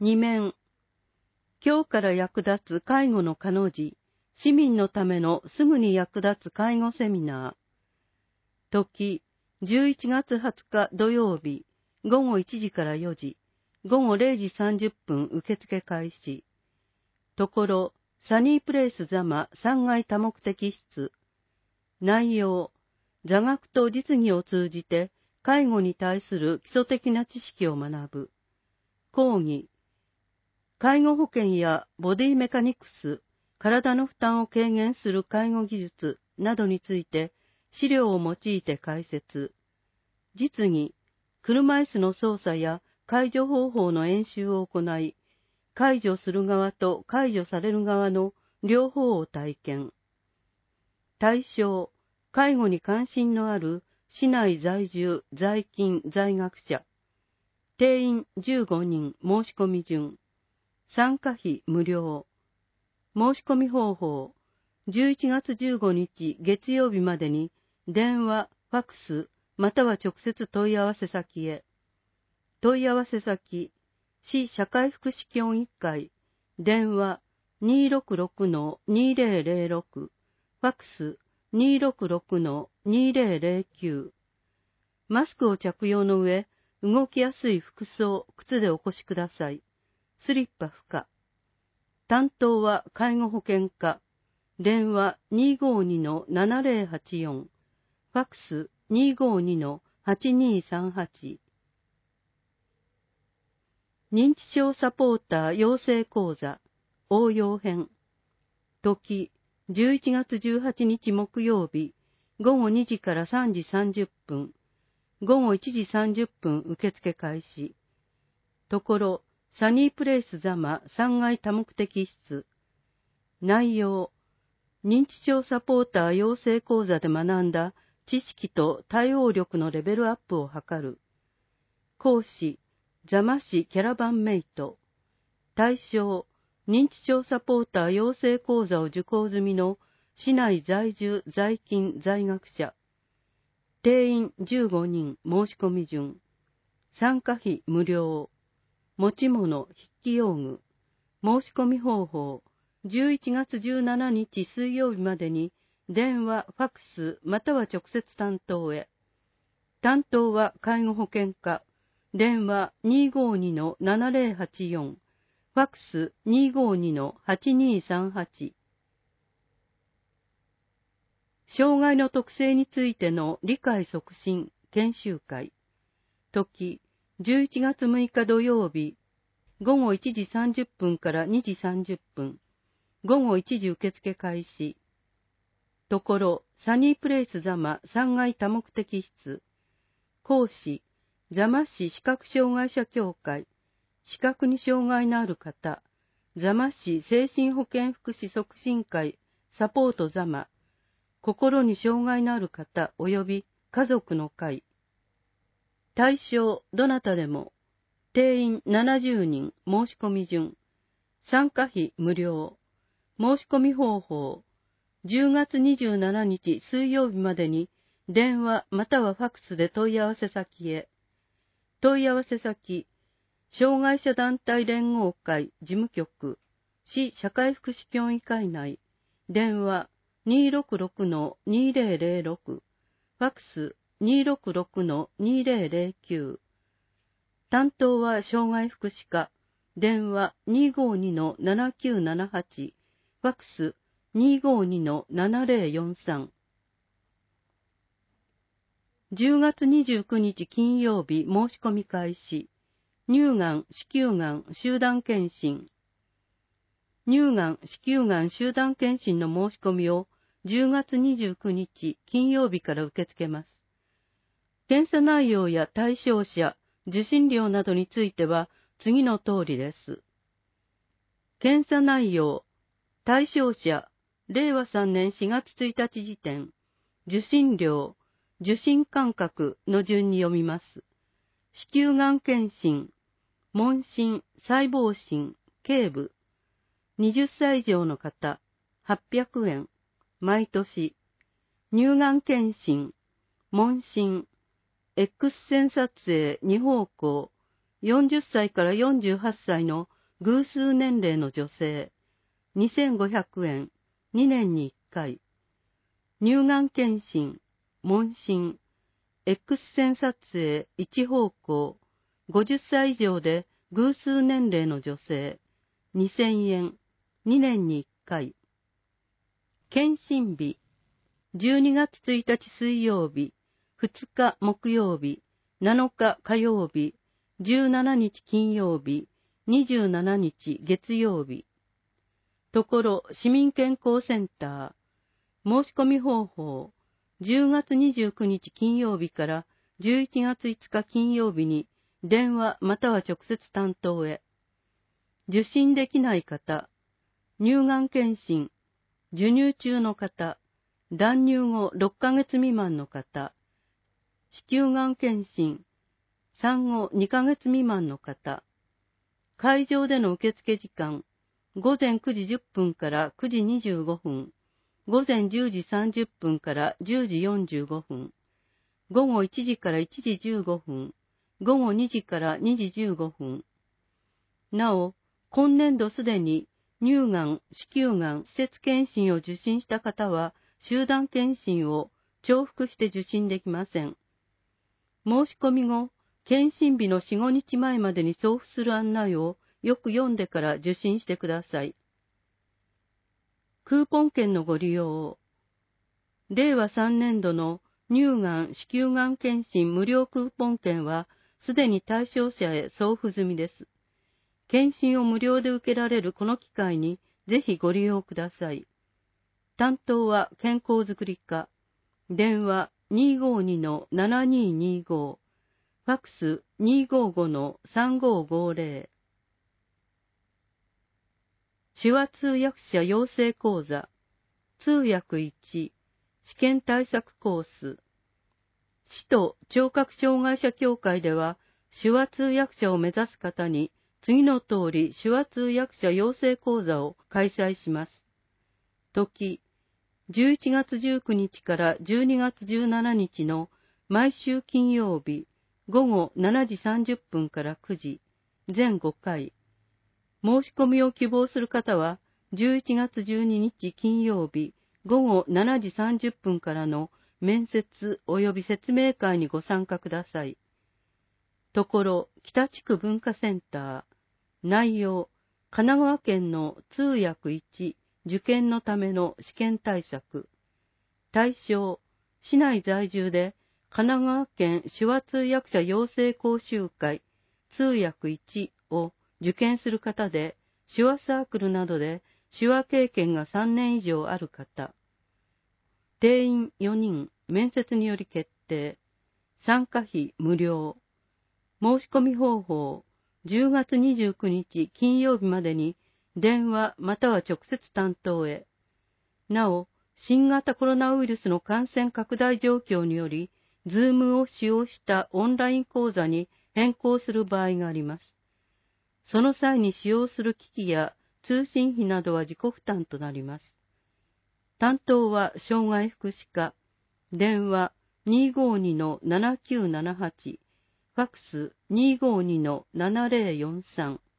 2面、今日から役立つ介護の可の字、市民のためのすぐに役立つ介護セミナー。時、11月20日土曜日、午後1時から4時、午後0時30分受付開始。ところ、サニープレイス座間3階多目的室。内容、座学と実技を通じて介護に対する基礎的な知識を学ぶ。講義、介護保険やボディメカニクス、体の負担を軽減する介護技術などについて資料を用いて解説。実技、車椅子の操作や介助方法の演習を行い、介助する側と介助される側の両方を体験。対象、介護に関心のある市内在住、在勤、在学者。定員15人申し込み順。参加費無料。申し込み方法。11月15日月曜日までに電話、ファックス、または直接問い合わせ先へ。問い合わせ先、市社会福祉協議会、電話 266-2006、ファックス 266-2009。マスクを着用の上、動きやすい服装、靴でお越しください。スリッパ不可。担当は介護保険課。電話 252-7084。ファックス 252-8238。認知症サポーター養成講座応用編。時、11月18日木曜日、午後2時から3時30分。午後1時30分受付開始。ところ、サニープレイス座間3階多目的室。内容、認知症サポーター養成講座で学んだ知識と対応力のレベルアップを図る。講師、座間市キャラバンメイト。対象、認知症サポーター養成講座を受講済みの市内在住、在勤、在学者。定員15人申し込み順。参加費無料。持ち物、筆記用具。申し込み方法。11月17日水曜日までに電話、ファックス、または直接担当へ。担当は介護保険課。電話 252-7084。ファックス 252-8238。障害の特性についての理解促進研修会。時、11月6日土曜日、午後1時30分から2時30分。午後1時受付開始。ところ、サニープレイス座間3階多目的室。講師、座間市視覚障害者協会。視覚に障害のある方。座間市精神保健福祉促進会サポート座間。心に障害のある方及び家族の会。対象、どなたでも。定員70人申し込み順。参加費無料。申し込み方法。10月27日水曜日までに電話またはファックスで問い合わせ先へ。問い合わせ先、障害者団体連合会事務局、市社会福祉協議会内、電話 266-2006、ファックス 266-2009。担当は障害福祉課、電話 252-7978、ファックス 252-7043。10月29日金曜日申し込み開始。乳がん、子宮がん、集団検診。乳がん、子宮がん集団検診の申し込みを10月29日金曜日から受け付けます。検査内容や対象者、受診料などについては次の通りです。検査内容、対象者、令和3年4月1日時点、受診料、受診間隔の順に読みます。子宮がん検診、問診、細胞診、頸部、20歳以上の方、800円、毎年。乳がん検診、問診、X 線撮影2方向、 40歳から48歳の偶数年齢の女性、2500円、2年に1回。乳がん検診、問診、X 線撮影1方向、50歳以上で偶数年齢の女性、2000円、2年に1回。検診日、12月1日水曜日、2日木曜日、7日火曜日、17日金曜日、27日月曜日。ところ、市民健康センター、申し込み方法、10月29日金曜日から11月5日金曜日に電話または直接担当へ。受診できない方、乳がん検診、授乳中の方、断乳後6ヶ月未満の方、子宮がん検診、産後2ヶ月未満の方、会場での受付時間、午前9時10分から9時25分、午前10時30分から10時45分、午後1時から1時15分、午後2時から2時15分。なお、今年度すでに乳がん、子宮がん施設検診を受診した方は、集団検診を重複して受診できません。申し込み後、検診日の4、5日前までに送付する案内をよく読んでから受診してください。クーポン券のご利用。令和3年度の乳がん、子宮がん検診無料クーポン券は、すでに対象者へ送付済みです。検診を無料で受けられるこの機会に、ぜひご利用ください。担当は健康づくり課。電話 252-7225。ファックス 255-3550。手話通訳者養成講座。通訳1。試験対策コース。市と聴覚障害者協会では、手話通訳者を目指す方に、次の通り手話通訳者養成講座を開催します。時、11月19日から12月17日の毎週金曜日午後7時30分から9時、全5回。申し込みを希望する方は、11月12日金曜日午後7時30分からの面接及び説明会にご参加ください。ところ、北地区文化センター。内容、神奈川県の通訳1受験のための試験対策。対象、市内在住で神奈川県手話通訳者養成講習会通訳1を受験する方で、手話サークルなどで手話経験が3年以上ある方。定員4人、面接により決定。参加費無料。申し込み方法、10月29日金曜日までに電話または直接担当へ。なお、新型コロナウイルスの感染拡大状況により、Zoom を使用したオンライン講座に変更する場合があります。その際に使用する機器や通信費などは自己負担となります。担当は障害福祉課。電話 252-7978。ファックス 252-7043。